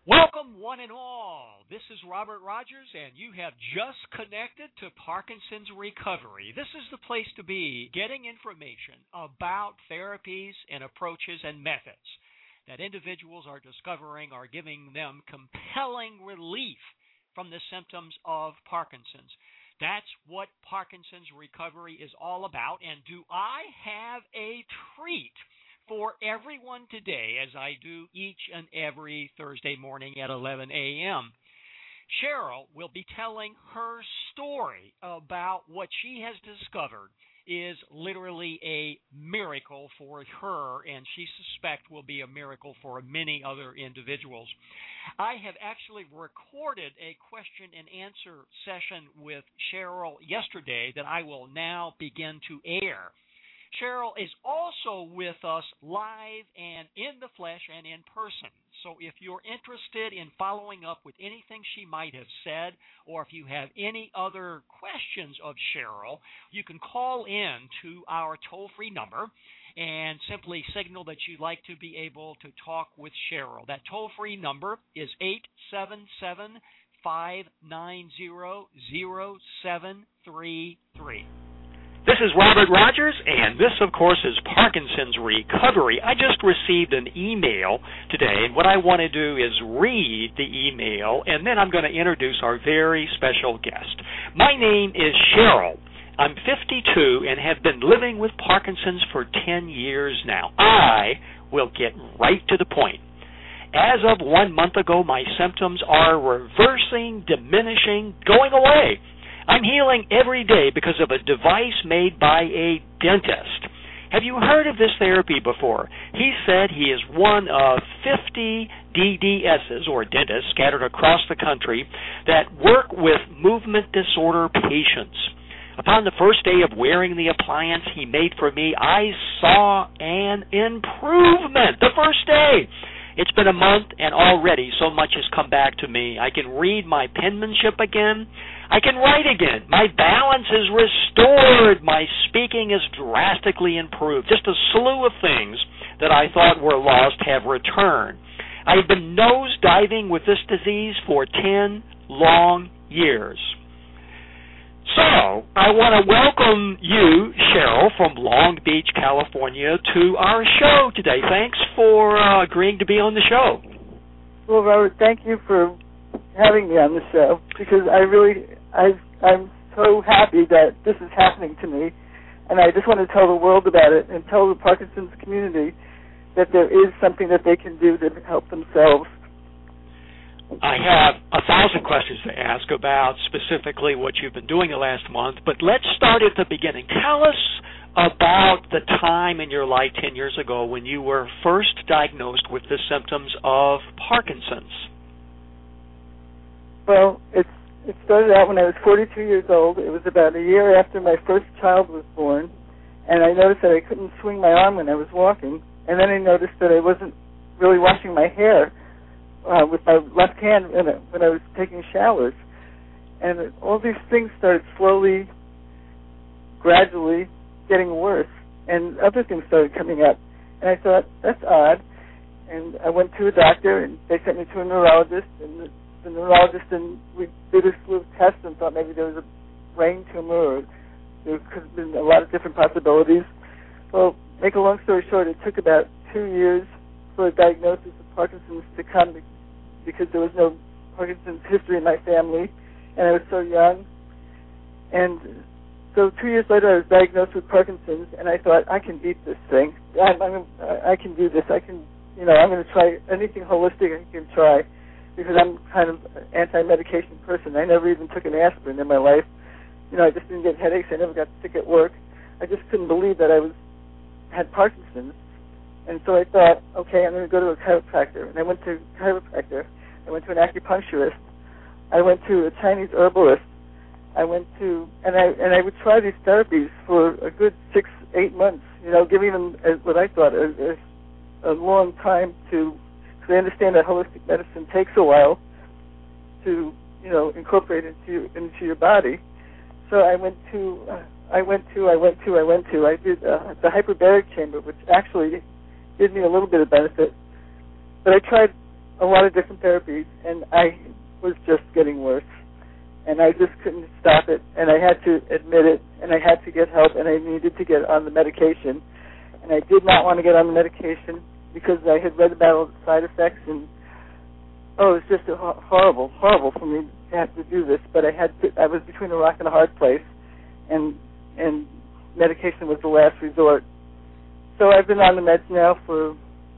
Welcome, one and all. This is Robert Rogers, and you have just connected to Parkinson's Recovery. This is the place to be, getting information about therapies and approaches and methods that individuals are discovering are giving them compelling relief from the symptoms of Parkinson's. That's what Parkinson's Recovery is all about, and do I have a treat for everyone today, as I do each and every Thursday morning at 11 a.m. Cheryl will be telling her story about what she has discovered is literally a miracle for her, and she suspects will be a miracle for many other individuals. I have actually recorded a question and answer session with Cheryl yesterday that I will now begin to air. Cheryl is also with us live and in the flesh and in person. So if you're interested in following up with anything she might have said, or if you have any other questions of Cheryl, you can call in to our toll-free number and simply signal that you'd like to be able to talk with Cheryl. That toll-free number is 877-590-0733. This is Robert Rogers, and this, of course, is Parkinson's Recovery. I just received an email today, and what I want to do is read the email, and then I'm going to introduce our very special guest. My name is Cheryl. I'm 52 and have been living with Parkinson's for 10 years now. I will get right to the point. As of 1 month ago, my symptoms are reversing, diminishing, going away. I'm healing every day because of a device made by a dentist. Have you heard of this therapy before? He said he is one of 50 DDSs, or dentists, scattered across the country that work with movement disorder patients. Upon the first day of wearing the appliance he made for me, I saw an improvement the first day. It's been a month, and already so much has come back to me. I can read my penmanship again. I can write again. My balance is restored. My speaking is drastically improved. Just a slew of things that I thought were lost have returned. I have been nose-diving with this disease for 10 long years. So, I want to welcome you, Cheryl, from Long Beach, California, to our show today. Thanks for agreeing to be on the show. Well, Robert, thank you for having me on the show, because I'm so happy that this is happening to me, and I just want to tell the world about it and tell the Parkinson's community that there is something that they can do to help themselves. I have 1,000 questions to ask about specifically what you've been doing the last month, but let's start at the beginning. Tell us about the time in your life 10 years ago when you were first diagnosed with the symptoms of Parkinson's. Well, it started out when I was 42 years old. It was about a year after my first child was born, and I noticed that I couldn't swing my arm when I was walking, and then I noticed that I wasn't really washing my hair with my left hand when I was taking showers. And all these things started slowly, gradually getting worse, and other things started coming up. And I thought, that's odd. And I went to a doctor, and they sent me to a neurologist, and the neurologist, and we did a slew of tests and thought maybe there was a brain tumor, or there could have been a lot of different possibilities. Well, make a long story short, it took about 2 years for a diagnosis of Parkinson's to come, because there was no Parkinson's history in my family, and I was so young. And so 2 years later, I was diagnosed with Parkinson's, and I thought, I can beat this thing. I can do this. I'm going to try anything holistic I can try, because I'm kind of an anti-medication person. I never even took an aspirin in my life. I just didn't get headaches. I never got sick at work. I just couldn't believe that I had Parkinson's. And so I thought, okay, I'm going to go to a chiropractor. And I went to a chiropractor. I went to an acupuncturist. I went to a Chinese herbalist. I went to, and I would try these therapies for a good 6-8 months, giving them what I thought a long time to, because I understand that holistic medicine takes a while to, incorporate into your body. So I did the hyperbaric chamber, which actually did me a little bit of benefit. But I tried a lot of different therapies, and I was just getting worse. And I just couldn't stop it, and I had to admit it, and I had to get help, and I needed to get on the medication. And I did not want to get on the medication because I had read about all the side effects, and it was just horrible for me to have to do this. But I was between a rock and a hard place, and medication was the last resort. So I've been on the meds now for,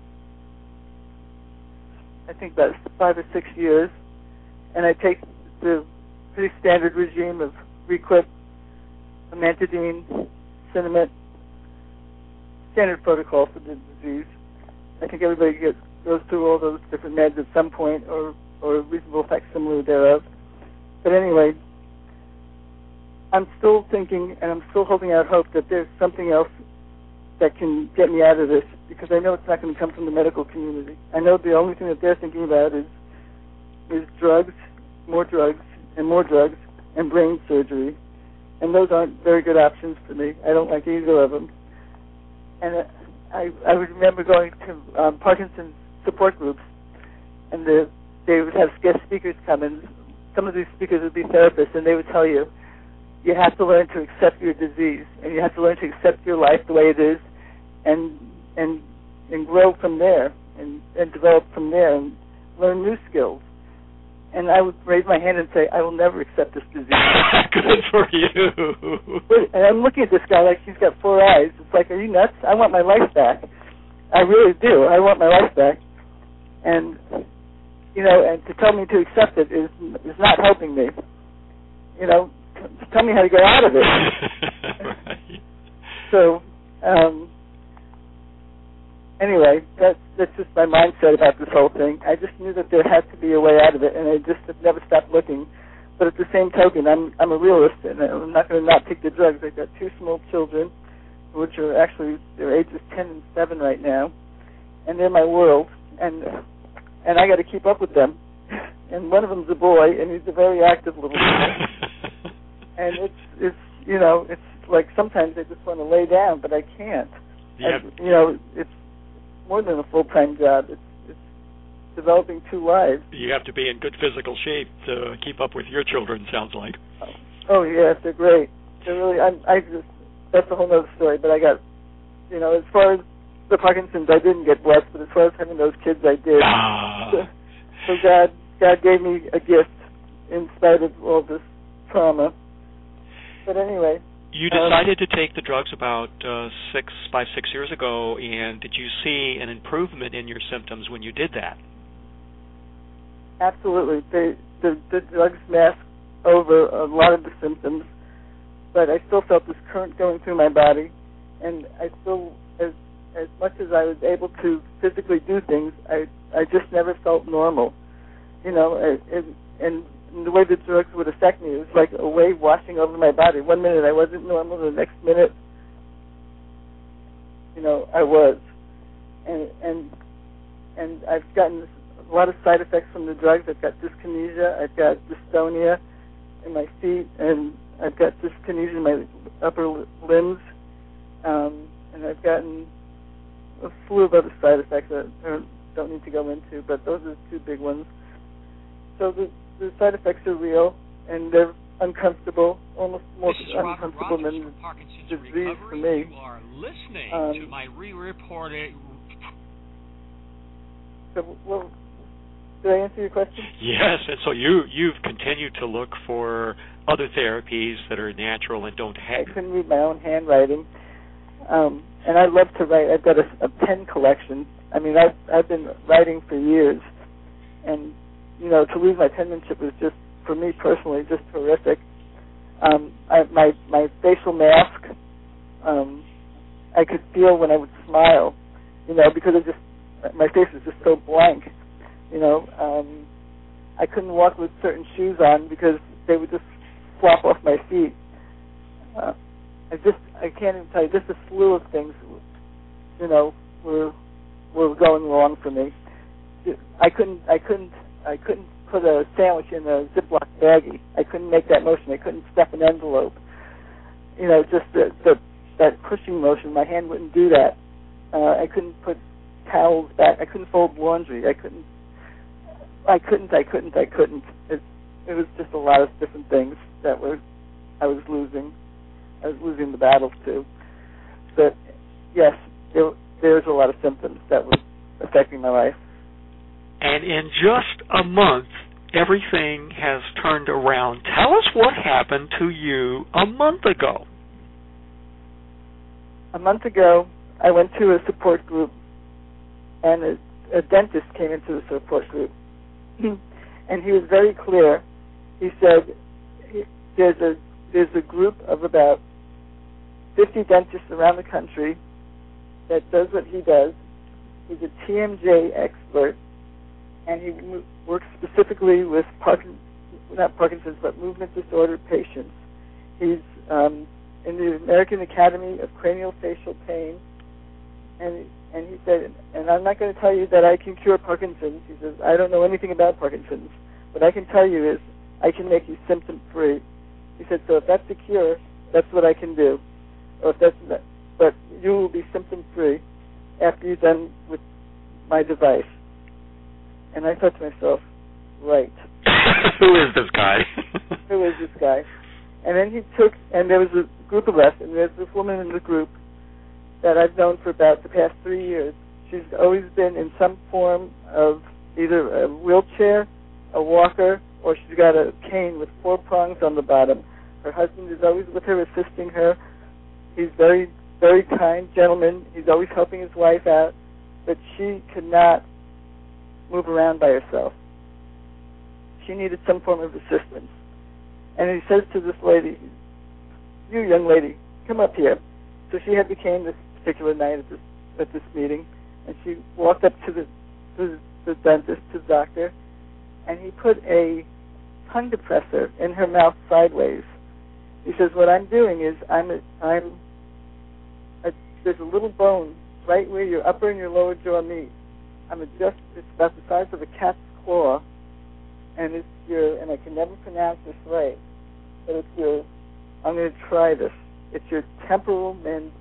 I think, about 5 or 6 years, and I take the pretty standard regime of Requip, amantadine, Sinemet, standard protocol for the disease. I think everybody goes through all those different meds at some point, or a reasonable facsimile thereof. But anyway, I'm still thinking, and I'm still holding out hope that there's something else that can get me out of this, because I know it's not going to come from the medical community. I know the only thing that they're thinking about is drugs, more drugs, and more drugs, and brain surgery. And those aren't very good options for me. I don't like either of them. And I remember going to Parkinson's support groups, and they would have guest speakers come in. Some of these speakers would be therapists, and they would tell you, you have to learn to accept your disease, and you have to learn to accept your life the way it is, and grow from there, and develop from there, and learn new skills. And I would raise my hand and say, I will never accept this disease. Good for you. And I'm looking at this guy like he's got 4 eyes. It's like, are you nuts? I want my life back. I really do. I want my life back. And, and to tell me to accept it is not helping me. Tell me how to get out of it. Right. So, anyway, that's just my mindset about this whole thing. I just knew that there had to be a way out of it, and I just have never stopped looking. But at the same token, I'm a realist, and I'm not going to not take the drugs. I've got 2 small children, which are actually, their ages 10 and 7 right now, and they're my world, and I got to keep up with them. And one of them's a boy, and he's a very active little boy. And it's like sometimes I just want to lay down, but I can't. Yep. It's more than a full-time job. It's developing 2 lives. You have to be in good physical shape to keep up with your children, sounds like. Oh yes, they're great. They're really. That's a whole other story. But I got, as far as the Parkinson's, I didn't get blessed. But as far as having those kids, I did. So God gave me a gift in spite of all this trauma. But anyway. You decided to take the drugs about 5, 6 years ago, and did you see an improvement in your symptoms when you did that? Absolutely. The drugs mask over a lot of the symptoms, but I still felt this current going through my body, and I still, as much as I was able to physically do things, I just never felt normal. And the way the drugs would affect me, it was like a wave washing over my body. 1 minute I wasn't normal, the next minute, I was. And I've gotten a lot of side effects from the drugs. I've got dyskinesia, I've got dystonia in my feet, and I've got dyskinesia in my upper limbs, and I've gotten a slew of other side effects that I don't need to go into, but those are the 2 big ones. So the side effects are real, and they're uncomfortable, almost more uncomfortable than the disease for me. You are listening to my re-reported. So, did I answer your question? Yes, and so you've continued to look for other therapies that are natural and don't have. I couldn't read my own handwriting, and I love to write. I've got a pen collection. I mean, I've been writing for years, and to lose my penmanship was just, for me personally, just horrific. My facial mask, I could feel when I would smile, because my face was just so blank. I couldn't walk with certain shoes on because they would just flop off my feet. I can't even tell you, just a slew of things, were going wrong for me. I couldn't put a sandwich in a Ziploc baggie. I couldn't make that motion. I couldn't stuff an envelope. Just that pushing motion. My hand wouldn't do that. I couldn't put towels back. I couldn't fold laundry. I couldn't I couldn't. It was just a lot of different things that I was losing. I was losing the battles too. But yes, there's a lot of symptoms that were affecting my life. And in just a month, everything has turned around. Tell us what happened to you a month ago. A month ago, I went to a support group, and a dentist came into the support group. And he was very clear. He said, there's a group of about 50 dentists around the country that does what he does. He's a TMJ expert, and he works specifically with not Parkinson's, but movement disorder patients. He's in the American Academy of Craniofacial Pain, and he said, and I'm not going to tell you that I can cure Parkinson's. He says, I don't know anything about Parkinson's. What I can tell you is I can make you symptom-free. He said, so if that's the cure, that's what I can do. Or if that's not, but you will be symptom-free after you're done with my device. And I thought to myself, right. Who is this guy? Who is this guy? And then and there was a group of us, and there's this woman in the group that I've known for about the past 3 years. She's always been in some form of either a wheelchair, a walker, or she's got a cane with 4 prongs on the bottom. Her husband is always with her, assisting her. He's very, very kind gentleman. He's always helping his wife out, but she could not move around by herself. She needed some form of assistance. And he says to this lady, you young lady, come up here. So she had the cane this particular night at this meeting, and she walked up to the dentist, to the doctor, and he put a tongue depressor in her mouth sideways. He says, what I'm doing is there's a little bone right where your upper and your lower jaw meet. It's about the size of a cat's claw, and and I can never pronounce this right, but I'm going to try this. It's your temporal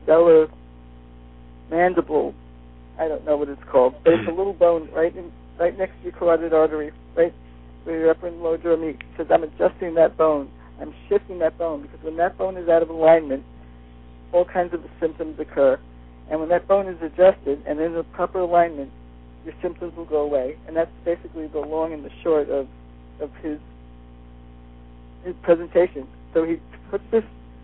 mandible. I don't know what it's called, but it's a little bone right next to your carotid artery, right where your upper and lower jaw meet. He says, I'm adjusting that bone. I'm shifting that bone, because when that bone is out of alignment, all kinds of symptoms occur. And when that bone is adjusted and in the proper alignment, your symptoms will go away. And that's basically the long and the short of his presentation. So he puts this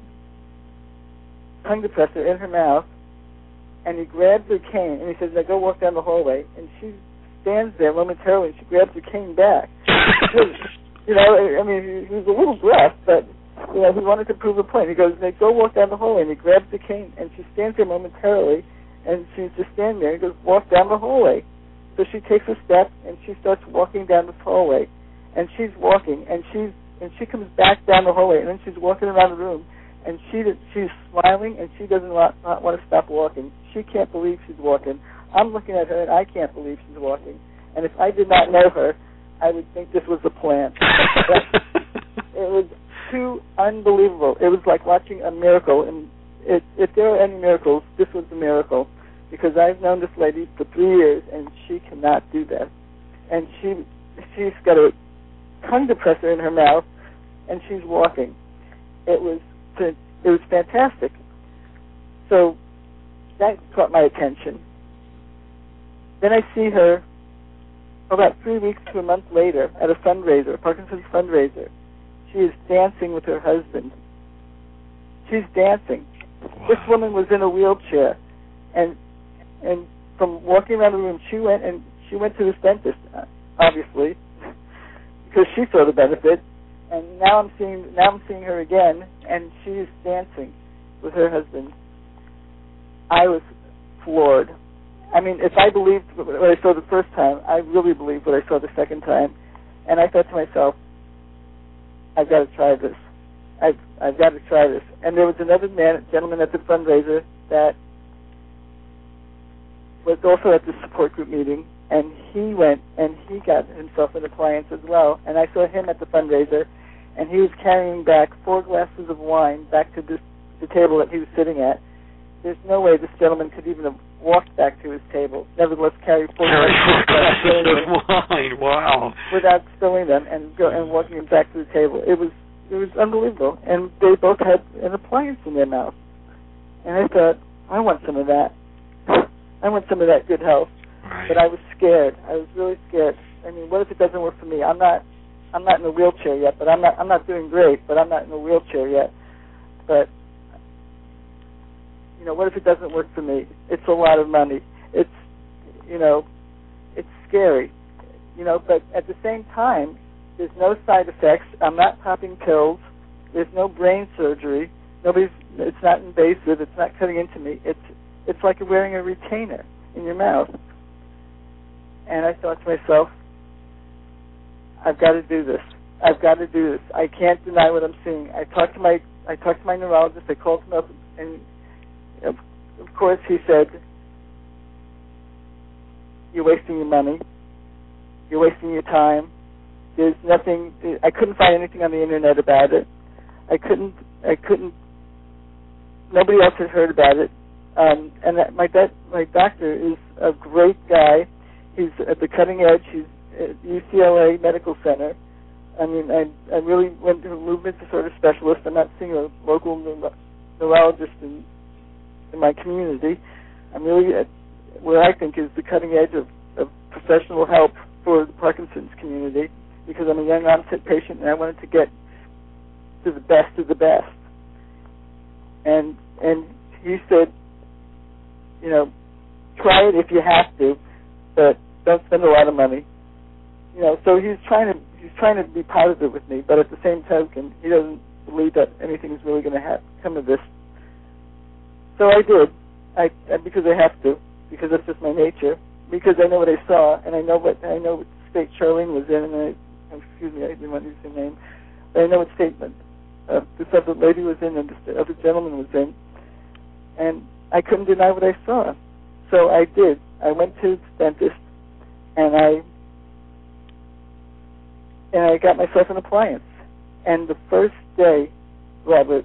tongue depressor in her mouth, and he grabs her cane, and he says, now go walk down the hallway. And she stands there momentarily, and she grabs her cane back. He was a little breathed, but he wanted to prove a point. He goes, now go walk down the hallway, and he grabs the cane, and she stands there momentarily, and she's just standing there. He goes, walk down the hallway. So she takes a step, and she starts walking down this hallway, and she's walking, and she comes back down the hallway, and then she's walking around the room, and she's smiling, and she doesn't want to stop walking. She can't believe she's walking. I'm looking at her, and I can't believe she's walking. And if I did not know her, I would think this was a plan. It was too unbelievable. It was like watching a miracle. And if there are any miracles, this was a miracle, because I've known this lady for 3 years, and she cannot do that. And she's got a tongue depressor in her mouth, and she's walking. It was fantastic. So that caught my attention. Then I see her about 3 weeks to a month later at a fundraiser, a Parkinson's fundraiser. She is dancing with her husband. She's dancing. Wow. This woman was in a wheelchair, and from walking around the room, she went to this dentist, obviously, because she saw the benefit. And now I'm seeing her again, and she is dancing with her husband. I was floored. I mean, if I believed what I saw the first time, I really believed what I saw the second time. And I thought to myself, I've got to try this. I've got to try this. And there was another gentleman at the fundraiser that was also at the support group meeting, and he went and he got himself an appliance as well. And I saw him at the fundraiser, and he was carrying back 4 glasses of wine back to the table that he was sitting at. There's no way this gentleman could even have walked back to his table, nevertheless carried 4 glasses of wine. Wow! Without spilling them, and walking them back to the table. It was unbelievable. And they both had an appliance in their mouth. And I thought, I want some of that. I want some of that good health. Right. But I was scared. I was really scared. I mean, what if it doesn't work for me? I'm not in a wheelchair yet, but I'm not doing great, but I'm not in a wheelchair yet. But what if it doesn't work for me? It's a lot of money. It's scary. But at the same time, there's no side effects. I'm not popping pills. There's no brain surgery. It's not invasive. It's not cutting into me. It's like you're wearing a retainer in your mouth. And I thought to myself, I've got to do this. I've got to do this. I can't deny what I'm seeing. I talked to my neurologist. I called him up, and of course he said, "You're wasting your money. You're wasting your time. There's nothing." I couldn't find anything on the internet about it. I couldn't. Nobody else had heard about it. And my doctor is a great guy. He's at the cutting edge. He's at UCLA Medical Center. I mean, I really went to a movement disorder specialist. I'm not seeing a local neurologist in my community. I'm really at where I think is the cutting edge of professional help for the Parkinson's community, because I'm a young onset patient and I wanted to get to the best of the best. And he said, try it if you have to, but don't spend a lot of money. So he's trying to be positive with me, but at the same token, he doesn't believe that anything is really going to come of this. So I did, because I have to, because that's just my nature, because I know what I saw, and I know what state Charlene was in, and I didn't want to use her name, but I know what state this other lady was in and this other gentleman was in, and I couldn't deny what I saw. So I did. I went to the dentist, and I got myself an appliance. And the first day, Robert,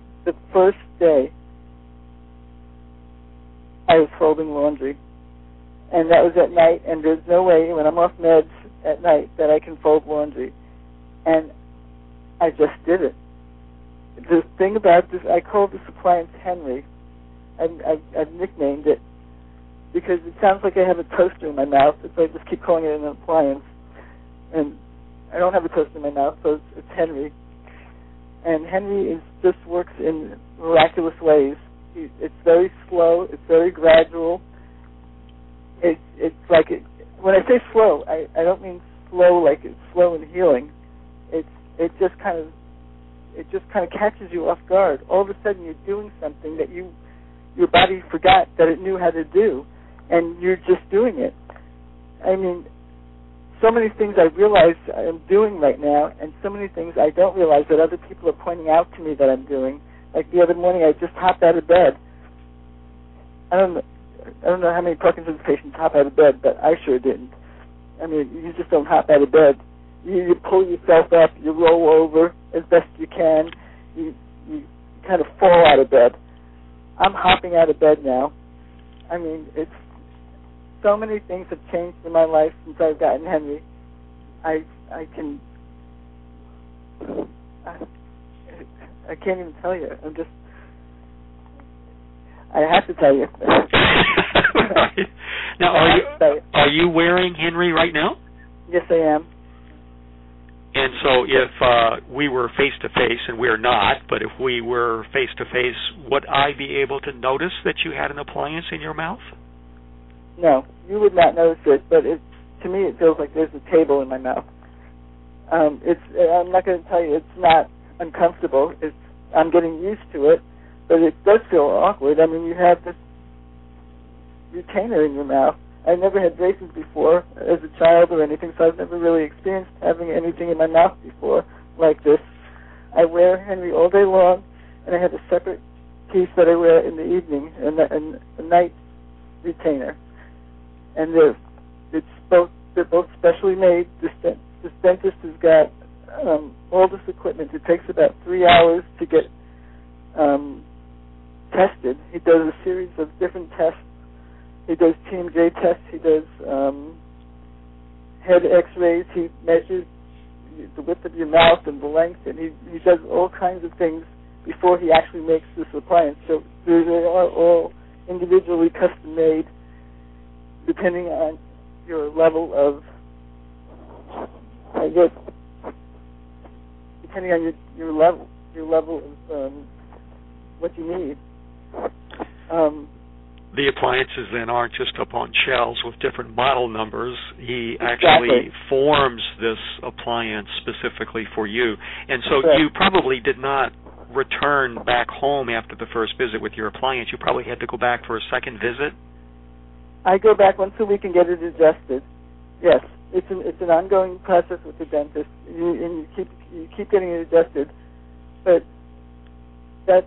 I was folding laundry. And that was at night, and there's no way when I'm off meds at night that I can fold laundry. And I just did it. The thing about this, I call this appliance Henry. I've nicknamed it because it sounds like I have a toaster in my mouth, so I just keep calling it an appliance. And I don't have a toaster in my mouth, so it's Henry. And Henry just works in miraculous ways. It's very slow. It's very gradual. It's like when I say slow, I don't mean slow like it's slow in healing. It just kind of catches you off guard. All of a sudden, you're doing something that your body forgot that it knew how to do, and you're just doing it. I mean, so many things I realize I'm doing right now, and so many things I don't realize that other people are pointing out to me that I'm doing. Like the other morning, I just hopped out of bed. I don't know how many Parkinson's patients hop out of bed, but I sure didn't. I mean, you just don't hop out of bed. You pull yourself up, you roll over as best you can, you kind of fall out of bed. I'm hopping out of bed now. I mean, it's so many things have changed in my life since I've gotten Henry. I can't even tell you. I have to tell you. Right. Now, are you wearing Henry right now? Yes, I am. And so if we were face-to-face, and we're not, but if we were face-to-face, would I be able to notice that you had an appliance in your mouth? No, you would not notice it, but to me it feels like there's a table in my mouth. I'm not going to tell you it's not uncomfortable. I'm getting used to it, but it does feel awkward. I mean, you have this retainer in your mouth. I never had braces before as a child or anything, so I've never really experienced having anything in my mouth before like this. I wear Henry all day long, and I have a separate piece that I wear in the evening, and a night retainer. And they're both specially made. This dentist has got all this equipment. It takes about 3 hours to get tested. He does a series of different tests He does TMJ tests. He does head X-rays. He measures the width of your mouth and the length, and he does all kinds of things before he actually makes this appliance. So they are all individually custom made, depending on your level of, I guess, depending on your level of what you need. The appliances then aren't just up on shelves with different model numbers. He Exactly. actually forms this appliance specifically for you. And so Correct. you probably did not return back home after the first visit with your appliance. You probably had to go back for a second visit? I go back once a week and get it adjusted. Yes, it's an ongoing process with the dentist, and you keep getting it adjusted. But that's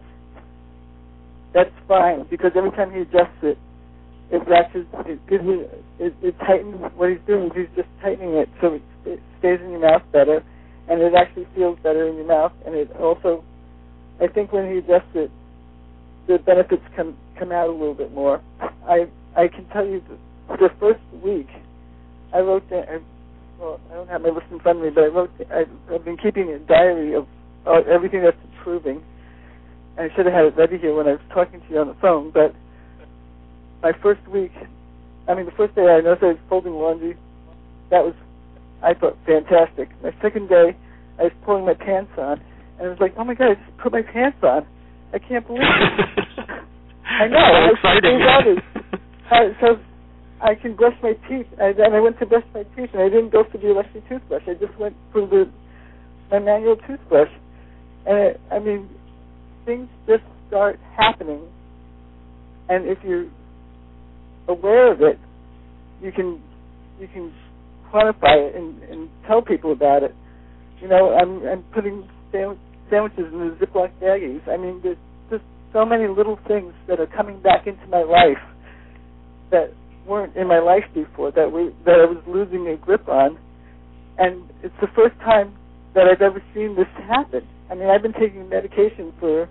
fine, because every time he adjusts it, it ratchets, it tightens. What he's doing is he's just tightening it so it stays in your mouth better, and it actually feels better in your mouth. And it also, I think, when he adjusts it, the benefits come out a little bit more. I can tell you the first week, I wrote down. I don't have my list in front of me, but I've been keeping a diary of everything that's improving. I should have had it ready here when I was talking to you on the phone, but my first week, the first day I noticed I was folding laundry. That was, I thought, fantastic. My second day, I was pulling my pants on, and I was like, oh my God, I just put my pants on. I can't believe it. I know. That's exciting. So I can brush my teeth, and I went to brush my teeth, and I didn't go for the electric toothbrush. I just went for my manual toothbrush. And things just start happening, and if you're aware of it, you can quantify it and tell people about it. I'm putting sandwiches in the Ziploc baggies. There's just so many little things that are coming back into my life that weren't in my life before, that I was losing a grip on, and it's the first time that I've ever seen this happen. I've been taking medication for,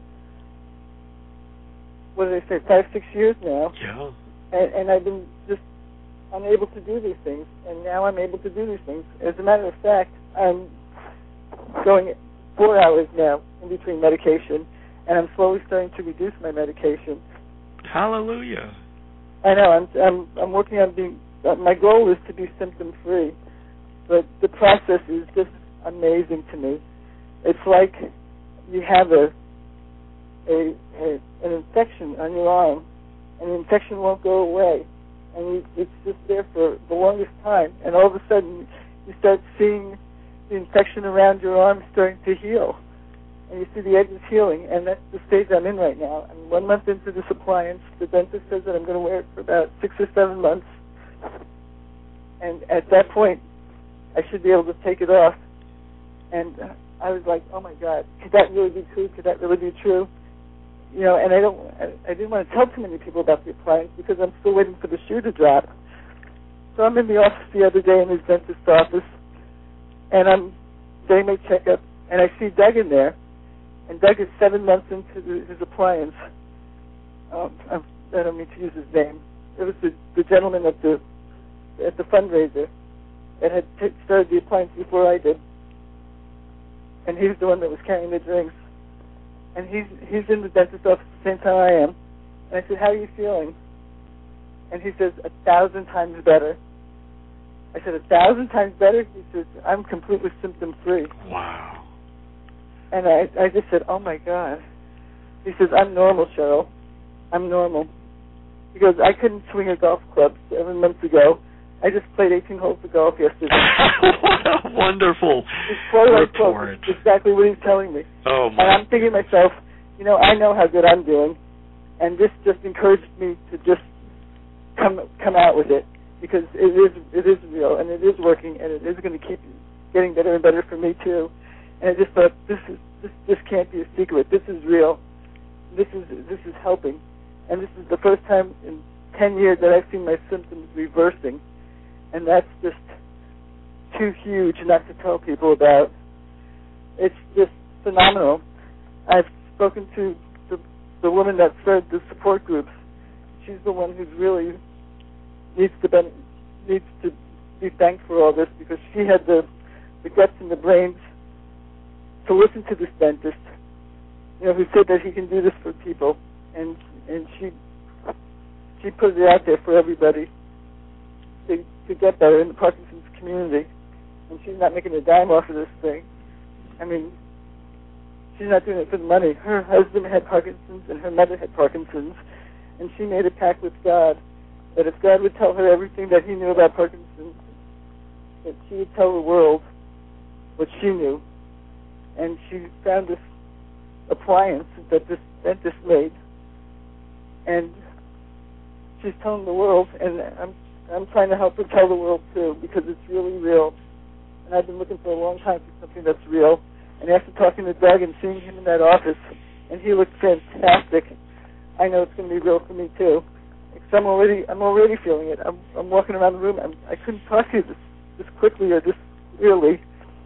what did I say, 5-6 years now. Yeah. And I've been just unable to do these things, and now I'm able to do these things. As a matter of fact, I'm going 4 hours now in between medication, and I'm slowly starting to reduce my medication. Hallelujah. I know. I'm working on being. My goal is to be symptom-free, but the process is just amazing to me. It's like you have an infection on your arm, and the infection won't go away, and it's just there for the longest time, and all of a sudden you start seeing the infection around your arm starting to heal, and you see the edges healing, and that's the stage I'm in right now. I'm 1 month into this appliance. The dentist says that I'm going to wear it for about 6 or 7 months, and at that point I should be able to take it off. And I was like, oh my God, could that really be true? Could that really be true? And I didn't want to tell too many people about the appliance because I'm still waiting for the shoe to drop. So I'm in the office the other day in his dentist's office, and I'm getting my checkup, and I see Doug in there, and Doug is 7 months into his appliance. I don't mean to use his name. It was the gentleman at the fundraiser that had started the appliance before I did. And he was the one that was carrying the drinks. And he's in the dentist's office at the same time I am. And I said, how are you feeling? And he says, 1,000 times better. I said, 1,000 times better? He says, I'm completely symptom-free. Wow. And I just said, oh, my God. He says, I'm normal, Cheryl. I'm normal. He goes, I couldn't swing a golf club 7 months ago. I just played 18 holes of golf yesterday. What a wonderful report. That's exactly what he's telling me. Oh, my. And I'm thinking to myself, I know how good I'm doing, and this just encouraged me to just come out with it, because it is real, and it is working, and it is going to keep getting better and better for me too. And I just thought, this can't be a secret. This is real. This is helping, and this is the first time in 10 years that I've seen my symptoms reversing. And that's just too huge not to tell people about. It's just phenomenal. I've spoken to the woman that started the support groups. She's the one who's really needs to be thanked for all this, because she had the guts and the brains to listen to this dentist, who said that he can do this for people, and she put it out there for everybody to get better in the Parkinson's community, and she's not making a dime off of this thing. I mean, she's not doing it for the money. Her husband had Parkinson's and her mother had Parkinson's, and she made a pact with God that if God would tell her everything that he knew about Parkinson's, that she would tell the world what she knew. And she found this appliance that this dentist made, and she's telling the world, and I'm trying to help her tell the world too, because it's really real. And I've been looking for a long time for something that's real. And after talking to Doug and seeing him in that office, and he looked fantastic, I know it's going to be real for me too. Because I'm already feeling it. I'm walking around the room. I couldn't talk to you this quickly or this clearly.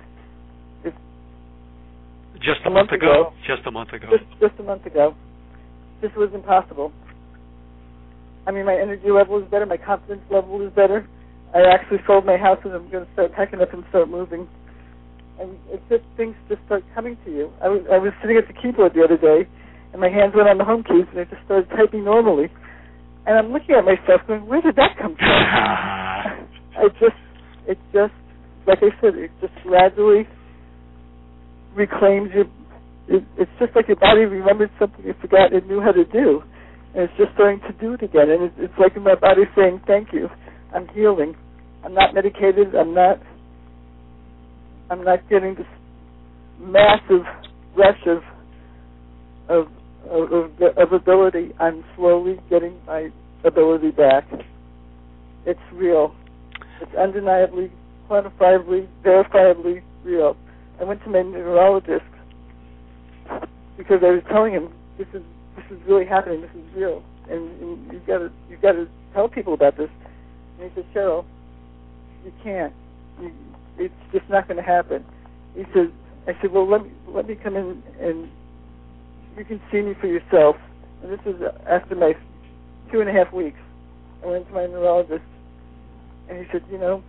Just a month ago. Just a month ago. Just a month ago. This was impossible. I mean, my energy level is better. My confidence level is better. I actually sold my house, and I'm going to start packing up and start moving. And it's just things just start coming to you. I was sitting at the keyboard the other day, and my hands went on the home keys, and I just started typing normally. And I'm looking at myself going, where did that come from? It just, like I said, it just gradually reclaims it's just like your body remembered something you forgot and knew how to do. And it's just starting to do it again. And it's like my body saying, thank you. I'm healing. I'm not medicated. I'm not getting this massive rush of ability. I'm slowly getting my ability back. It's real. It's undeniably, quantifiably, verifiably real. I went to my neurologist because I was telling him this is really happening. This is real, and you've got to tell people about this. And he said, Cheryl, you can't. It's just not going to happen. He said, I said, well, let me come in and you can see me for yourself. And this was after my 2.5 weeks. I went to my neurologist, and he said,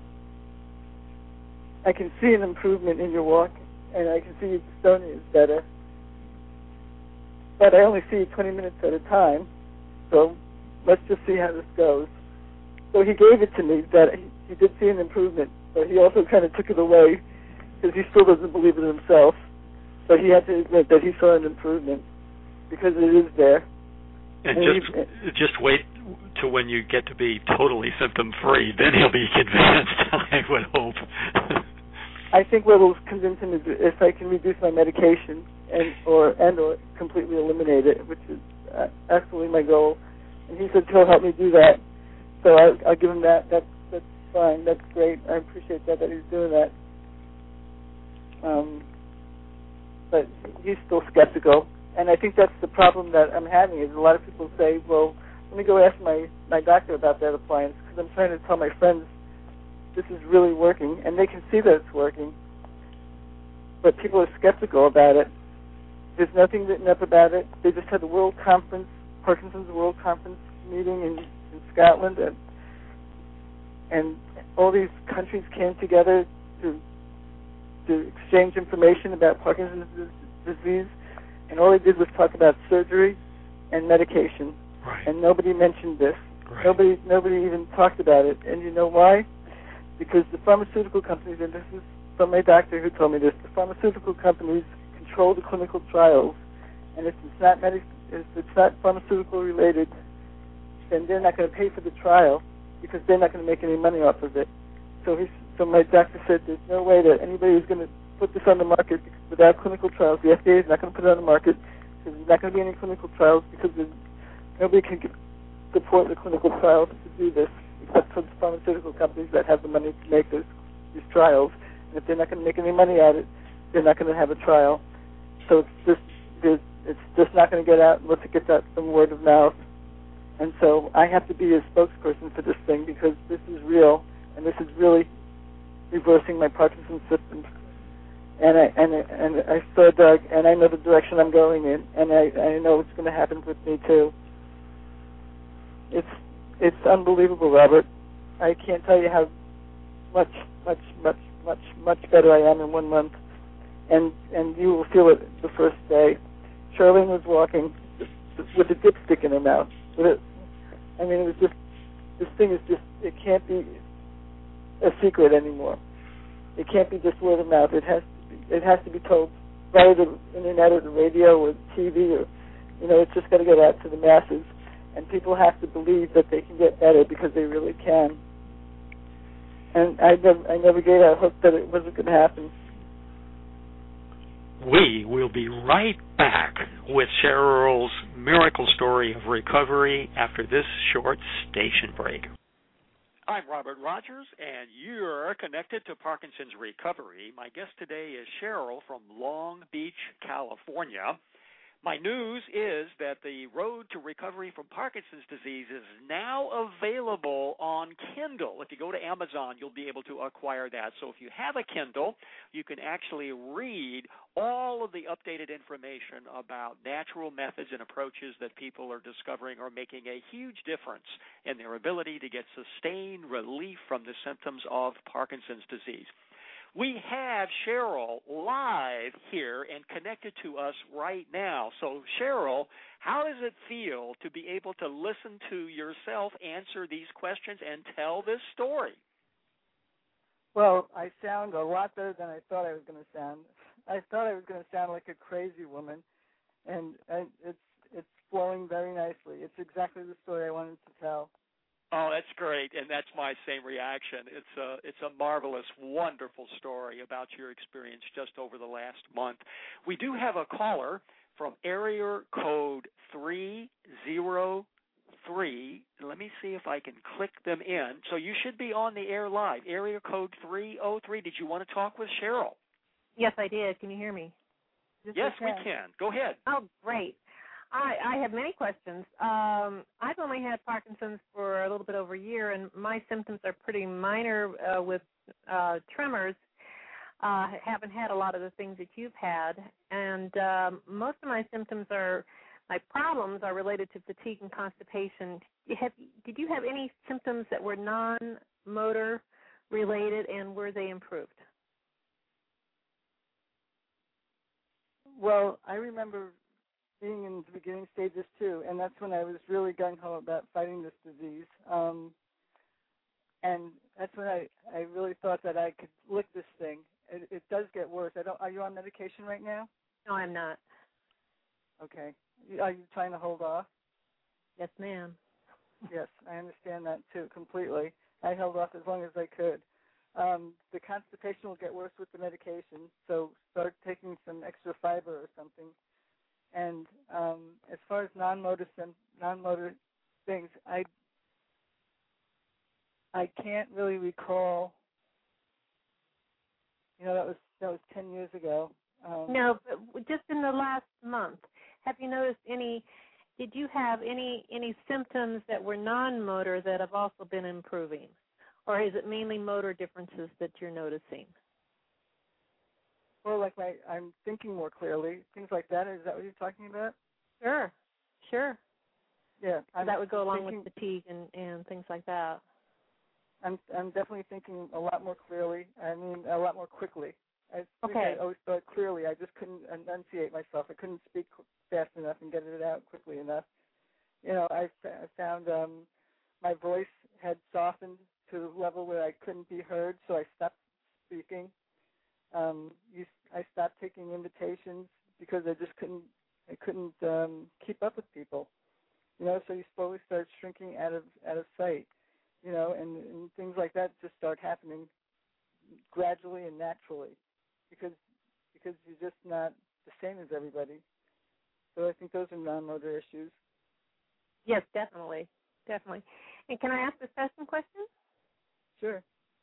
I can see an improvement in your walk, and I can see your dystonia is better. But I only see you 20 minutes at a time, so let's just see how this goes. So he gave it to me that he did see an improvement, but he also kind of took it away because he still doesn't believe it himself. But he had to admit that he saw an improvement because it is there. And just wait to when you get to be totally symptom-free. Then he'll be convinced, I would hope. I think what will convince him is if I can reduce my medication or completely eliminate it, which is absolutely my goal. And he said he'll help me do that. So I'll give him that. That's fine. That's great. I appreciate that he's doing that. But he's still skeptical. And I think that's the problem that I'm having is a lot of people say, well, let me go ask my doctor about that appliance because I'm trying to tell my friends this is really working, and they can see that it's working. But people are skeptical about it. There's nothing written up about it. They just had the World Conference, Parkinson's World Conference meeting in Scotland, and all these countries came together to exchange information about Parkinson's disease, and all they did was talk about surgery and medication. Right. And nobody mentioned this. Right. Nobody even talked about it. And you know why? Because the pharmaceutical companies, and this is from my doctor who told me this, the pharmaceutical companies control the clinical trials, and if it's not pharmaceutical related, then they're not going to pay for the trial because they're not going to make any money off of it. So my doctor said there's no way that anybody is going to put this on the market without clinical trials. The FDA is not going to put it on the market because there's not going to be any clinical trials because nobody can support the clinical trials to do this except for the pharmaceutical companies that have the money to make these trials. And if they're not going to make any money at it, they're not going to have a trial. So it's just not going to get out unless it gets out from word of mouth. And so I have to be a spokesperson for this thing because this is real, and this is really reversing my Parkinson's symptoms. And I saw Doug, and I know the direction I'm going in, and I know what's going to happen with me too. It's unbelievable, Robert. I can't tell you how much, much, much, much, much better I am in 1 month. And you will feel it the first day. Charlene was walking with a dipstick in her mouth. It was just, this thing is just, it can't be a secret anymore. It can't be just word of mouth. It has to be told via the internet or the radio or the TV, or, it's just got to get out to the masses. And people have to believe that they can get better, because they really can. And I never gave out hope that it wasn't going to happen. We will be right back with Cheryl's miracle story of recovery after this short station break. I'm Robert Rogers, and you're connected to Parkinson's Recovery. My guest today is Cheryl from Long Beach, California. My news is that the Road to Recovery from Parkinson's Disease is now available on Kindle. If you go to Amazon, you'll be able to acquire that. So if you have a Kindle, you can actually read all of the updated information about natural methods and approaches that people are discovering are making a huge difference in their ability to get sustained relief from the symptoms of Parkinson's disease. We have Cheryl live here and connected to us right now. So, Cheryl, how does it feel to be able to listen to yourself answer these questions and tell this story? Well, I sound a lot better than I thought I was going to sound. I thought I was going to sound like a crazy woman, and it's flowing very nicely. It's exactly the story I wanted to tell. Oh, that's great, and that's my same reaction. It's a marvelous, wonderful story about your experience just over the last month. We do have a caller from area code 303. Let me see if I can click them in. So you should be on the air live. Area code 303. Did you want to talk with Cheryl? Yes, I did. Can you hear me? Yes, we can. Go ahead. Oh, great. I have many questions. I've only had Parkinson's for a little bit over a year, and my symptoms are pretty minor with tremors. Haven't had a lot of the things that you've had, and most of my problems are related to fatigue and constipation. Did you have any symptoms that were non-motor related, and were they improved? Well, I remember being in the beginning stages too, and that's when I was really gung-ho about fighting this disease. And that's when I really thought that I could lick this thing. It does get worse. Are you on medication right now? No, I'm not. Okay. Are you trying to hold off? Yes, ma'am. Yes, I understand that too completely. I held off as long as I could. The constipation will get worse with the medication, so start taking some extra fiber or something. And as far as non-motor things, I can't really recall. That was 10 years ago. No, but just in the last month, have you noticed any? Did you have any symptoms that were non-motor that have also been improving, or is it mainly motor differences that you're noticing? Well, I'm thinking more clearly, things like that. Is that what you're talking about? Sure. Yeah. That would go along with fatigue and things like that. I'm definitely thinking a lot more clearly. I mean, a lot more quickly. I always thought clearly. I just couldn't enunciate myself. I couldn't speak fast enough and get it out quickly enough. I found my voice had softened to the level where I couldn't be heard, so I stopped speaking. I stopped taking invitations because I just couldn't keep up with people. So you slowly start shrinking out of sight. And things like that just start happening gradually and naturally because you're just not the same as everybody. So I think those are non-motor issues. Yes, definitely. And can I ask a second question? Sure.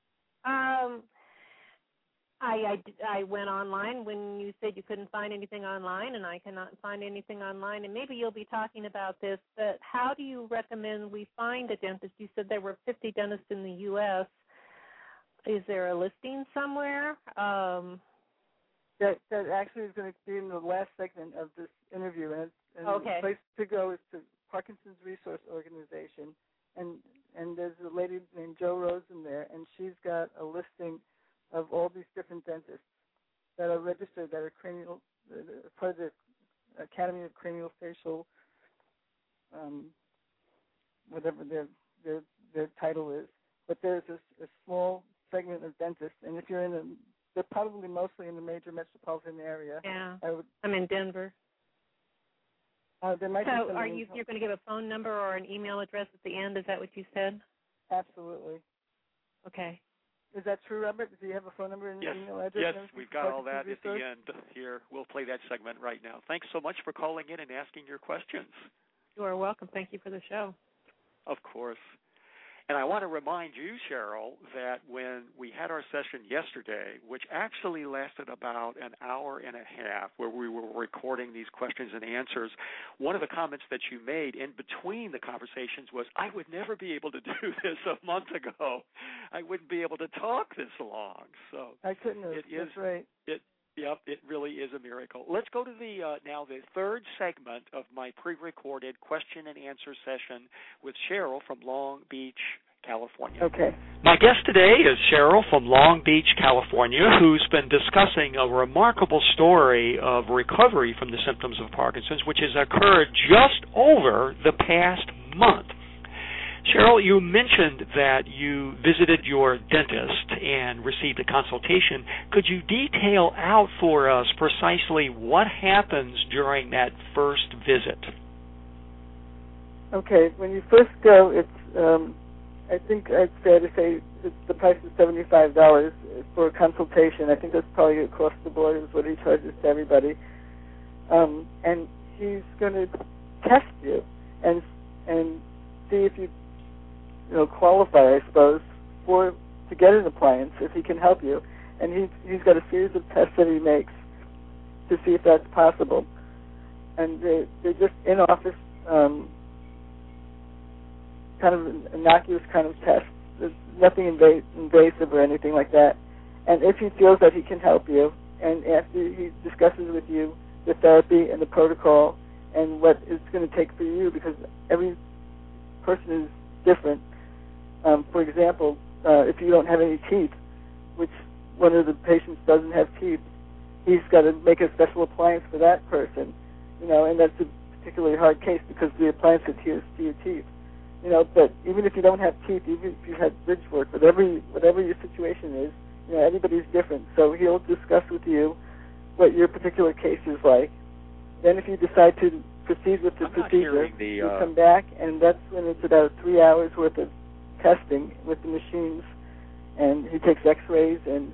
I went online when you said you couldn't find anything online, and I cannot find anything online, and maybe you'll be talking about this, but how do you recommend we find a dentist? You said there were 50 dentists in the U.S. Is there a listing somewhere? That actually is going to be in the last segment of this interview, and okay. The place to go is to Parkinson's Resource Organization, and there's a lady named Jo Rosen there, and she's got a listing of all these different dentists that are registered, that are cranial, part of the Academy of Craniofacial, whatever their title is. But there's a small segment of dentists, and if you're they're probably mostly in the major metropolitan area. Yeah, I'm in Denver. There might be you're going to give a phone number or an email address at the end? Is that what you said? Absolutely. Okay. Is that true, Robert? Do you have a phone number and yes. email address? Yes, we've got all that at the end here. We'll play that segment right now. Thanks so much for calling in and asking your questions. You are welcome. Thank you for the show. Of course. And I want to remind you, Cheryl, that when we had our session yesterday, which actually lasted about an hour and a half, where we were recording these questions and answers, one of the comments that you made in between the conversations was, I would never be able to do this a month ago. I wouldn't be able to talk this long. So I couldn't have. That's right. Yep, it really is a miracle. Let's go to now the third segment of my pre-recorded question and answer session with Cheryl from Long Beach, California. Okay. My guest today is Cheryl from Long Beach, California, who's been discussing a remarkable story of recovery from the symptoms of Parkinson's, which has occurred just over the past month. Cheryl, you mentioned that you visited your dentist and received a consultation. Could you detail out for us precisely what happens during that first visit? Okay, when you first go, it's I think it's fair to say the price is $75 for a consultation. I think that's probably across the board is what he charges to everybody. And he's going to test you and see if you qualify, I suppose, to get an appliance, if he can help you. And he's got a series of tests that he makes to see if that's possible. And they're just in-office kind of innocuous kind of tests. There's nothing invasive or anything like that. And if he feels that he can help you, and after he discusses with you the therapy and the protocol and what it's going to take for you, because every person is different. For example, if you don't have any teeth, which one of the patients doesn't have teeth, he's got to make a special appliance for that person, and that's a particularly hard case because the appliance adheres to your teeth. But even if you don't have teeth, even if you had bridge work, whatever your situation is, everybody's different. So he'll discuss with you what your particular case is like. Then if you decide to proceed with the procedure, you come back, and that's when it's about 3 hours worth of testing with the machines, and he takes x-rays, and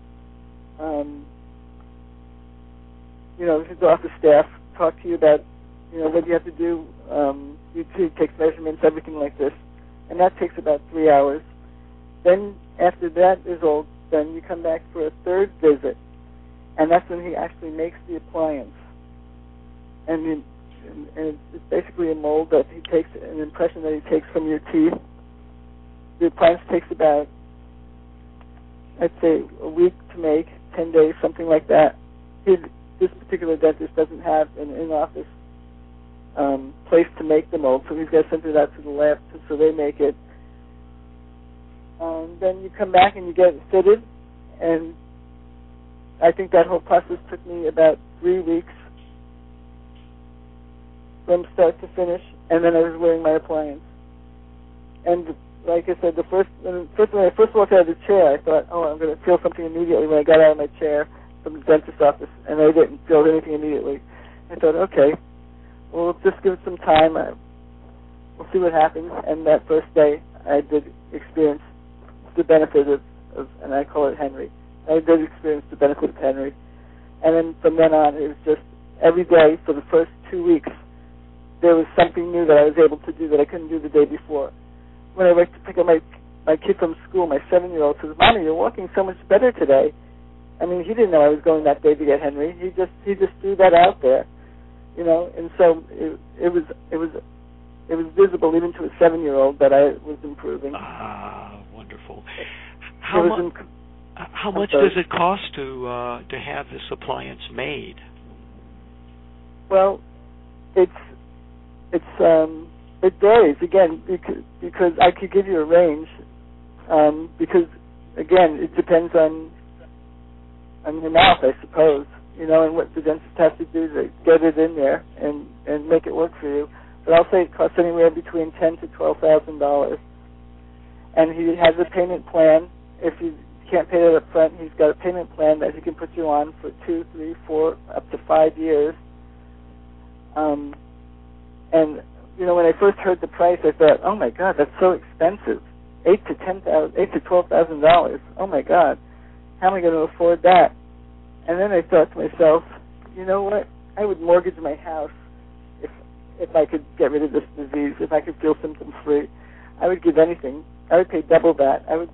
his office staff talk to you about what you have to do. He takes measurements, everything like this, and that takes about 3 hours. Then after that is all done, you come back for a third visit, and that's when he actually makes the appliance. And it's basically a mold that he takes, an impression that he takes from your teeth. The appliance takes about, I'd say, a week to make, 10 days, something like that. This particular dentist doesn't have an in-office place to make the mold, so he's got to send it out to the lab so they make it. Then you come back and you get it fitted, and I think that whole process took me about 3 weeks from start to finish, and then I was wearing my appliance. And like I said, when I first walked out of the chair, I thought, I'm going to feel something immediately when I got out of my chair from the dentist's office, and I didn't feel anything immediately. I thought, okay, well, let's just give it some time. We'll see what happens. And that first day, I did experience the benefit of, and I call it Henry. I did experience the benefit of Henry. And then from then on, it was just every day for the first 2 weeks, there was something new that I was able to do that I couldn't do the day before. When I went to pick up my kid from school, my 7-year-old says, "Mommy, you're walking so much better today." I mean, he didn't know I was going that day to get Henry. He just threw that out there, And so it was visible even to a 7-year-old that I was improving. Ah, wonderful. How much does it cost to have this appliance made? Well, it's It varies, again, because I could give you a range, because, again, it depends on your mouth, I suppose, and what the dentist has to do to get it in there and make it work for you. But I'll say it costs anywhere between $10,000 to $12,000. And he has a payment plan. If you can't pay it up front, he's got a payment plan that he can put you on for 2, 3, 4, up to 5 years. And when I first heard the price, I thought, oh my God, that's so expensive, $8,000 to $12,000. Oh my God, how am I going to afford that? And then I thought to myself, you know what? I would mortgage my house if I could get rid of this disease, if I could feel symptom free. I would give anything. I would pay double that. I would,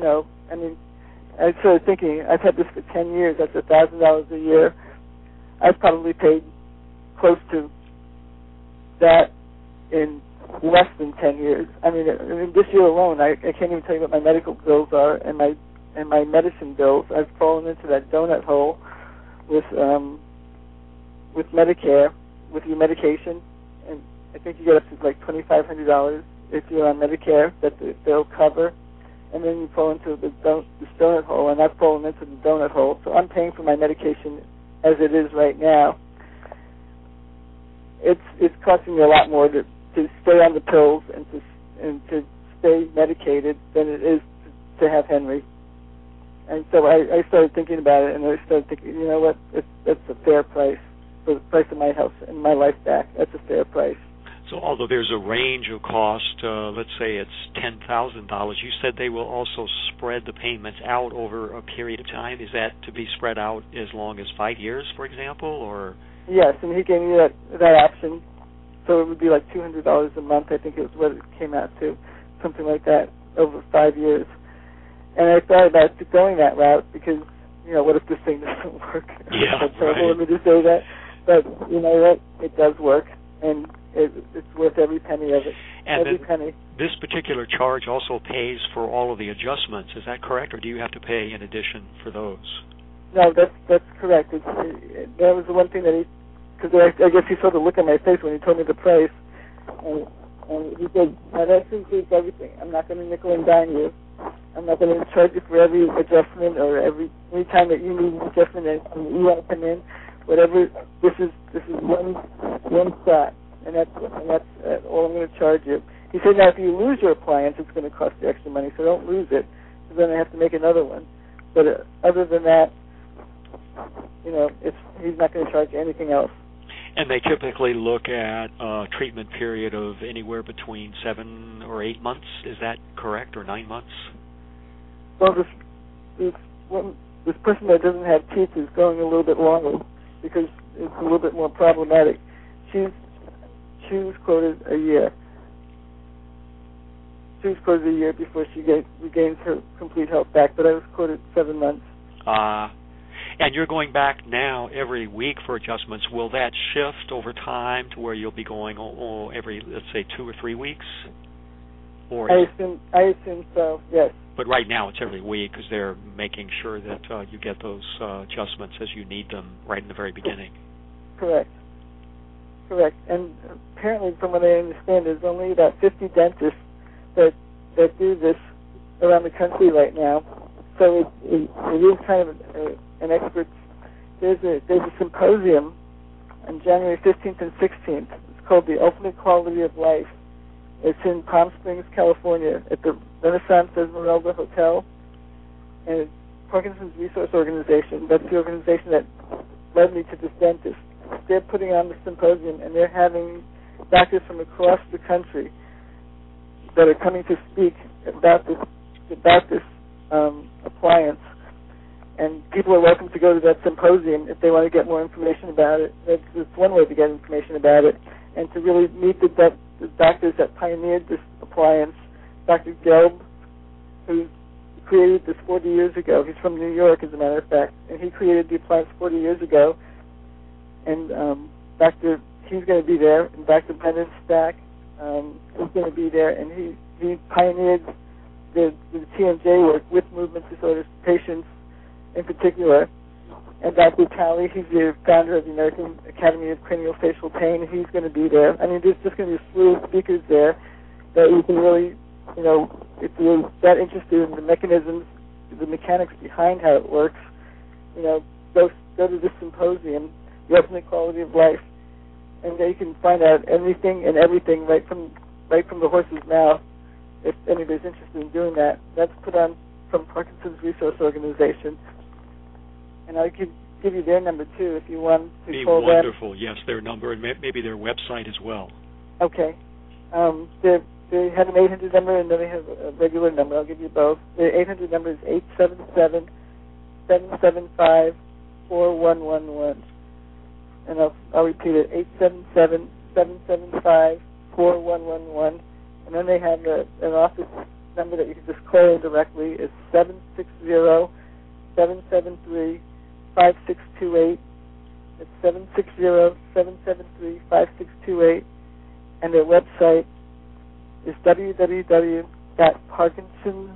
I started thinking, I've had this for 10 years. That's $1,000 a year. I've probably paid close to that in less than 10 years. I mean, this year alone, I can't even tell you what my medical bills are and my medicine bills. I've fallen into that donut hole with Medicare, with your medication, and I think you get up to like $2,500 if you're on Medicare that they'll cover, and then you fall into this donut hole, and I've fallen into the donut hole. So I'm paying for my medication as it is right now. It's costing me a lot more to stay on the pills and to stay medicated than it is to have Henry. And so I started thinking about it, and I started thinking, you know what, that's a fair price for the price of my house and my life back. That's a fair price. So although there's a range of cost, let's say it's $10,000, you said they will also spread the payments out over a period of time. Is that to be spread out as long as 5 years, for example, or? Yes, and he gave me that option. So it would be like $200 a month, I think it was what it came out to, something like that, over 5 years. And I thought about going that route because, what if this thing doesn't work? Yeah, It's terrible of me to say that, but you know what? It does work, and it's worth every penny of it. And every penny. This particular charge also pays for all of the adjustments. Is that correct, or do you have to pay in addition for those? No, that's correct. That was the one thing that because I guess he saw the look on my face when he told me the price, and he said, now that includes everything. I'm not going to nickel and dime you. I'm not going to charge you for every adjustment or every time that you need an adjustment and you want to come in. Whatever, this is one shot, and that's all I'm going to charge you. He said, now if you lose your appliance, it's going to cost you extra money, so don't lose it, because then I have to make another one. But other than that, he's not going to charge you anything else. And they typically look at a treatment period of anywhere between 7 or 8 months. Is that correct, or 9 months? Well, this person that doesn't have teeth is going a little bit longer because it's a little bit more problematic. She was quoted a year. She was quoted a year before she regains her complete health back, but I was quoted 7 months. And you're going back now every week for adjustments. Will that shift over time to where you'll be going every, let's say, 2 or 3 weeks? Or I assume so, yes. But right now it's every week because they're making sure that you get those adjustments as you need them right in the very beginning. Correct. And apparently, from what I understand, there's only about 50 dentists that do this around the country right now. So it is kind of an expert. There's a symposium on January 15th and 16th. It's called The Ultimate Quality of Life. It's in Palm Springs, California, at the Renaissance Esmeralda Hotel. And it's Parkinson's Resource Organization. That's the organization that led me to this dentist. They're putting on the symposium, and they're having doctors from across the country that are coming to speak about this appliance. And people are welcome to go to that symposium if they want to get more information about it. That's one way to get information about it, and to really meet the doctors that pioneered this appliance. Dr. Gelb, who created this 40 years ago. He's from New York, as a matter of fact, and he created the appliance 40 years ago. And he's going to be there, and Dr. Brendan Stack is going to be there, and he pioneered the TMJ work with movement disorders patients in particular, And Dr. Talley, he's the founder of the American Academy of Craniofacial Pain. He's going to be there. I mean, there's just going to be a slew of speakers there that you can really, if you're that interested in the mechanisms, the mechanics behind how it works, go to this symposium, The Ultimate Quality of Life, and there you can find out anything and everything right from the horse's mouth. If anybody's interested in doing that, that's put on from Parkinson's Resource Organization, and I could give you their number too if you want to call them. Be wonderful. Yes, their number and maybe their website as well. Okay. They have an 800 number and then they have a regular number. I'll give you both. The 800 number is 877-775-4111. And I'll repeat it, 877-775-4111. And then they have an office number that you can just call in directly. It's 760-773-5628. It's 760-773-5628. And their website is www.parkinsons,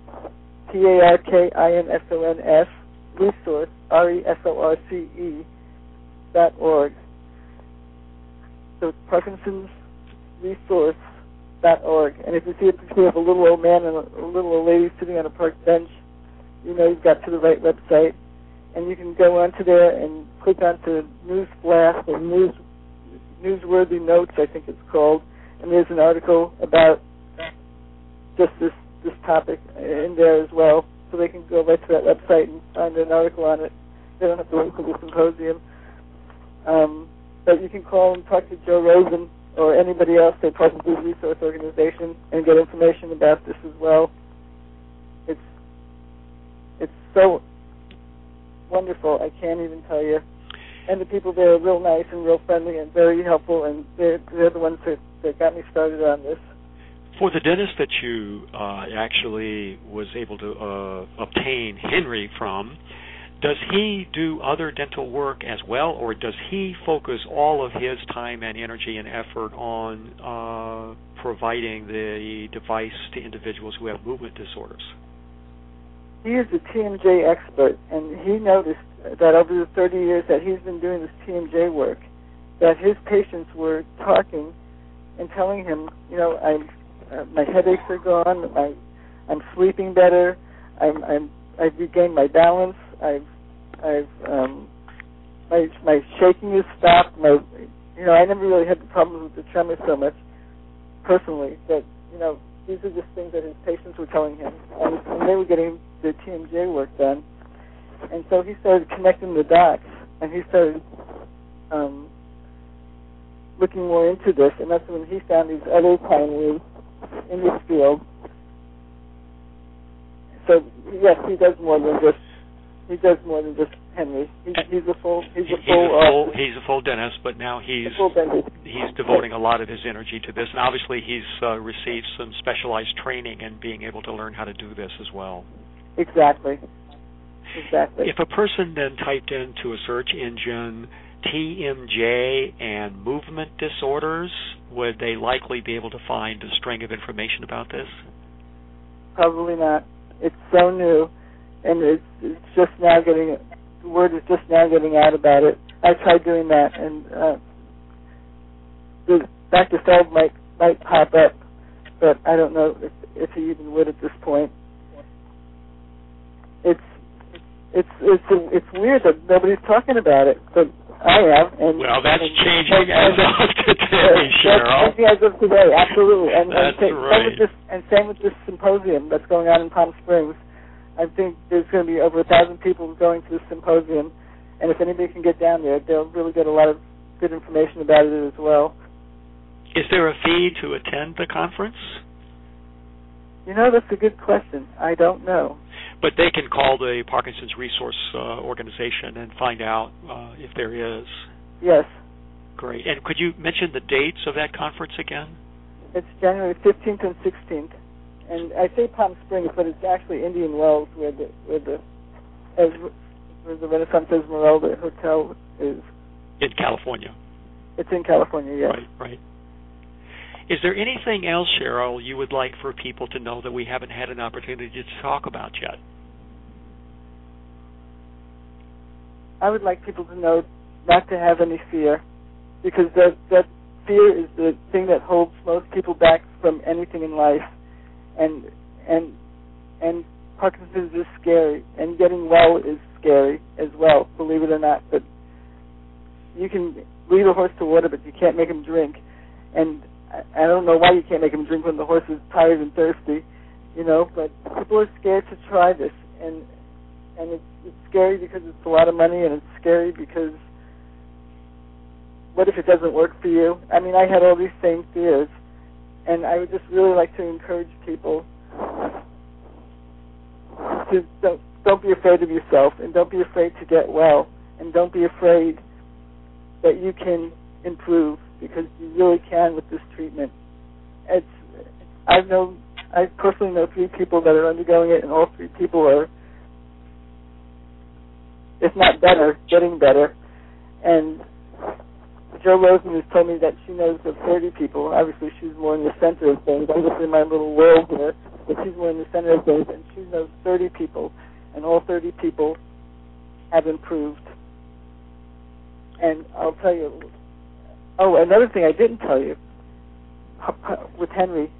Parkinsons, resource, resource.org. So it's parkinsonsresource.org. And if you see a picture of a little old man and a little old lady sitting on a park bench, you've got to the right website. And you can go onto there and click onto News Blast or Newsworthy Notes, I think it's called. And there's an article about just this topic in there as well. So they can go right to that website and find an article on it. They don't have to wait for the symposium. But you can call and talk to Joe Rosen or anybody else at Parkinson's Resource Organization and get information about this as well. It's so wonderful, I can't even tell you. And the people there are real nice and real friendly and very helpful, and they're the ones that got me started on this. For the dentist that you actually was able to obtain Henry from, does he do other dental work as well, or does he focus all of his time and energy and effort on providing the device to individuals who have movement disorders? He is a TMJ expert, and he noticed that over the 30 years that he's been doing this TMJ work, that his patients were talking and telling him, my headaches are gone, I'm sleeping better, I've regained my balance, my shaking has stopped. I never really had the problems with the tremor so much personally, but these are just things that his patients were telling him, and they were getting their TMJ work done. And so he started connecting the dots, and he started looking more into this, and that's when he found these other pioneers in this field. So yes, he does more than just Henry. He's a full dentist, but now he's full dentist. He's devoting a lot of his energy to this, and obviously he's received some specialized training in being able to learn how to do this as well. Exactly. If a person then typed into a search engine TMJ and movement disorders, would they likely be able to find a string of information about this? Probably not. It's so new, and it's just now the word is just now getting out about it. I tried doing that, and Dr. Feld might pop up, but I don't know if he even would at this point. It's weird that nobody's talking about it, but I am. And that's changing as of today, Cheryl. That's changing as of today, absolutely. And right. Same with this symposium that's going on in Palm Springs. I think there's going to be over 1,000 people going to this symposium, and if anybody can get down there, they'll really get a lot of good information about it as well. Is there a fee to attend the conference? That's a good question. I don't know. But they can call the Parkinson's Resource Organization and find out if there is. Yes. Great. And could you mention the dates of that conference again? It's January 15th and 16th. And I say Palm Springs, but it's actually Indian Wells where the Renaissance Esmeralda Hotel is. In California. It's in California, yes. Right. Is there anything else, Cheryl, you would like for people to know that we haven't had an opportunity to talk about yet? I would like people to know not to have any fear, because that fear is the thing that holds most people back from anything in life, and Parkinson's is scary, and getting well is scary as well, believe it or not. But you can lead a horse to water, but you can't make him drink. And I don't know why you can't make him drink when the horse is tired and thirsty, but people are scared to try this, and it's scary because it's a lot of money, and it's scary because what if it doesn't work for you? I mean, I had all these same fears, and I would just really like to encourage people to don't be afraid of yourself, and don't be afraid to get well, and don't be afraid that you can improve, because you really can with this treatment. I personally know 3 people that are undergoing it, and all 3 people are, if not better, getting better. And Jo Rosen has told me that she knows of 30 people. Obviously, she's more in the center of things. I'm just in my little world here, but she's more in the center of things, and she knows 30 people, and all 30 people have improved. And I'll tell you, another thing I didn't tell you, with Henry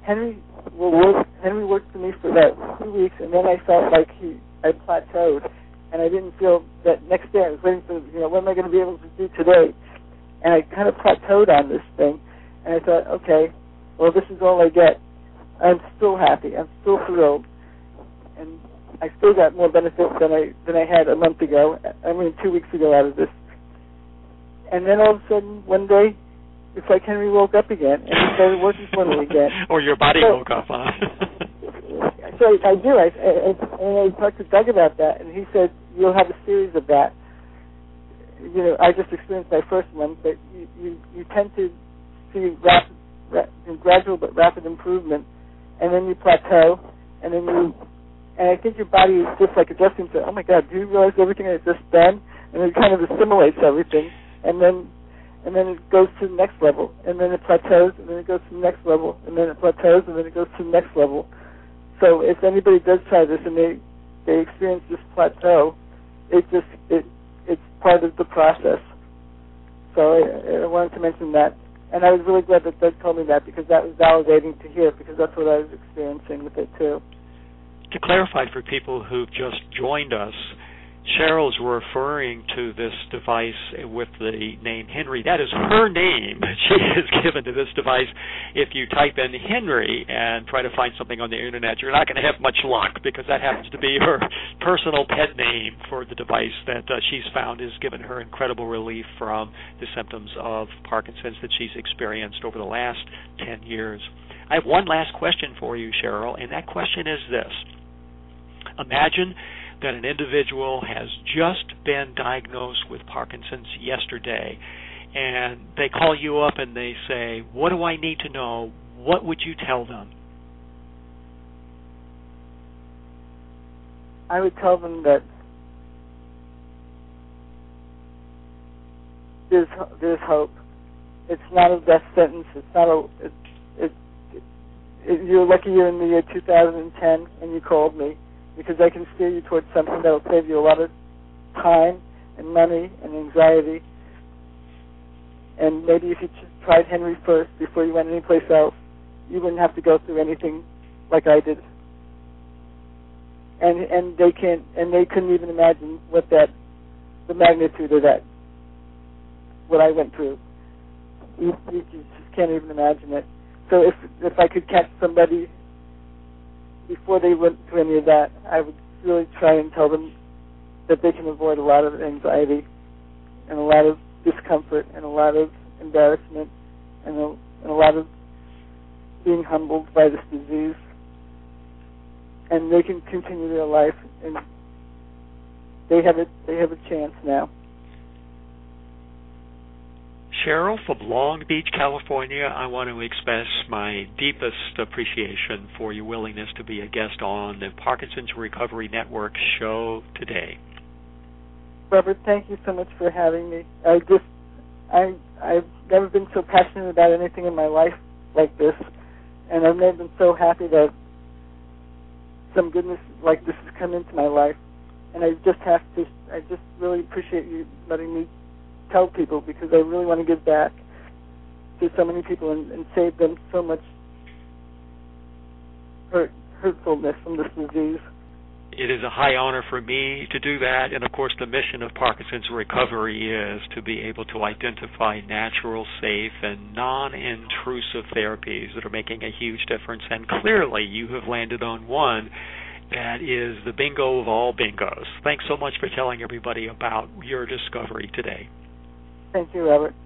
worked for me for about 2 weeks, and then I felt like I plateaued, and I didn't feel that next day I was waiting for, what am I going to be able to do today? And I kind of plateaued on this thing, and I thought, okay, well, this is all I get. I'm still happy. I'm still thrilled, and I still got more benefits than I had a month ago. 2 weeks ago out of this. And then all of a sudden, one day, it's like Henry woke up again, and he started working for me again. Or your body woke up, huh? So I do. I talked to Doug about that, and he said, you'll have a series of that. I just experienced my first one, but you tend to see gradual but rapid improvement, and then you plateau, and I think your body is just like adjusting to, oh my God, do you realize everything I've just done? And it kind of assimilates everything, and then it goes to the next level, and then it plateaus, and then it goes to the next level, and then it plateaus, and then it goes to the next level. So if anybody does try this and they experience this plateau, it's part of the process. So I wanted to mention that. And I was really glad that Doug told me that, because that was validating to hear, because that's what I was experiencing with it too. To clarify for people who've just joined us, Cheryl's referring to this device with the name Henry. That is her name she has given to this device. If you type in Henry and try to find something on the internet, you're not going to have much luck, because that happens to be her personal pet name for the device that she's found has given her incredible relief from the symptoms of Parkinson's that she's experienced over the last 10 years. I have one last question for you, Cheryl, and that question is this. Imagine that an individual has just been diagnosed with Parkinson's yesterday, and they call you up and they say, what do I need to know? What would you tell them? I would tell them that there's hope. It's not a death sentence. It's not you're lucky you're in the year 2010 and you called me, because I can steer you towards something that will save you a lot of time and money and anxiety. And maybe if you tried Henry first before you went anyplace else, you wouldn't have to go through anything like I did. And they couldn't even imagine the magnitude of that, what I went through. You just can't even imagine it. So if I could catch somebody before they went through any of that, I would really try and tell them that they can avoid a lot of anxiety and a lot of discomfort and a lot of embarrassment and a lot of being humbled by this disease. And they can continue their life, and they have a chance now. Cheryl from Long Beach, California, I want to express my deepest appreciation for your willingness to be a guest on the Parkinson's Recovery Network show today. Robert, thank you so much for having me. I've never been so passionate about anything in my life like this, and I've never been so happy that some goodness like this has come into my life. And I just really appreciate you letting me tell people, because I really want to give back to so many people and save them so much hurtfulness from this disease. It is a high honor for me to do that, and of course the mission of Parkinson's Recovery is to be able to identify natural, safe, and non-intrusive therapies that are making a huge difference, and clearly you have landed on one that is the bingo of all bingos. Thanks so much for telling everybody about your discovery today. Thank you, Robert.